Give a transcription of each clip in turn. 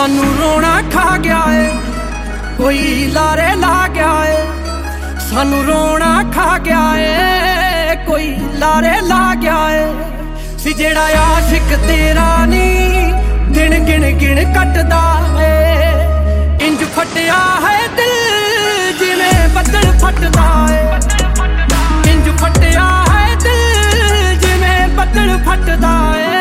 सानू रोना खा गया है, कोई लारे ला गया है। सानू रोना खा गया है, कोई लारे ला गया है। सी जेड़ा आशिक तेरा नी दिन गिन गिन कटदा है। इंज फटिया है दिल जिवें बदल फटदा है। इंज फटिया है दिल जिवें बदल फटदा है।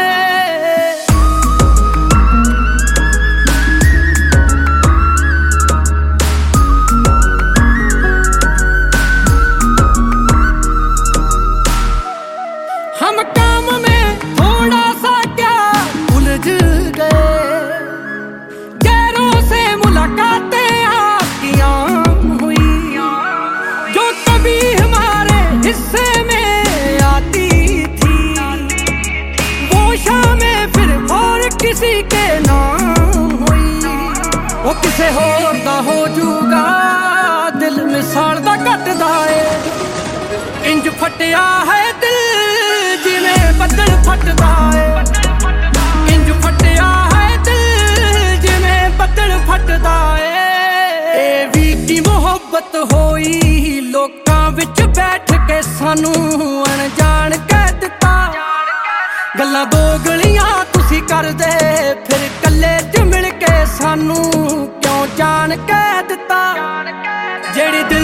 हम काम में थोड़ा सा क्या उलझ गए, गैरों से मुलाकातें आपकी आम हुई, जो कभी हमारे हिस्से में आती थी। वो शामें फिर और किसी के नाम हुई। वो किसे होर दा हो जूगा, दिल मिसाल दा कटदा है। इंज फटिया है दिल जिवें बदल फटदा है। इंज फटिया है दिल जिवें बदल फटदा है। ए वी की मोहब्बत होई लोकां विच बैठ के सानू अनजान कह दिता। गल्लां दो गलियां तुसी करदे फिर कल्ले च मिल के सानू क्यों जान कह दिता। जेड़ी